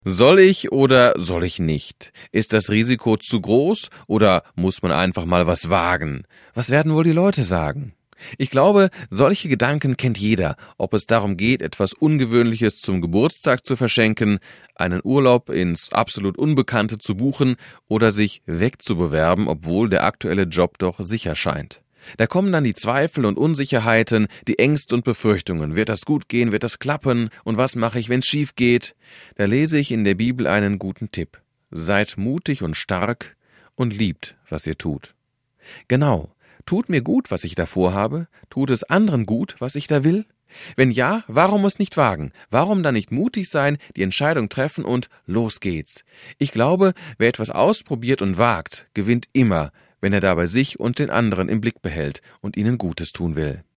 Soll ich oder soll ich nicht? Ist das Risiko zu groß oder muss man einfach mal was wagen? Was werden wohl die Leute sagen? Ich glaube, solche Gedanken kennt jeder, ob es darum geht, etwas Ungewöhnliches zum Geburtstag zu verschenken, einen Urlaub ins absolut Unbekannte zu buchen oder sich wegzubewerben, obwohl der aktuelle Job doch sicher scheint. Da kommen dann die Zweifel und Unsicherheiten, die Ängste und Befürchtungen. Wird das gut gehen? Wird das klappen? Und was mache ich, wenn es schief geht? Da lese ich in der Bibel einen guten Tipp. Seid mutig und stark und liebt, was ihr tut. Genau. Tut mir gut, was ich da vorhabe? Tut es anderen gut, was ich da will? Wenn ja, warum es nicht wagen? Warum dann nicht mutig sein, die Entscheidung treffen und los geht's? Ich glaube, wer etwas ausprobiert und wagt, gewinnt immer, wenn er dabei sich und den anderen im Blick behält und ihnen Gutes tun will.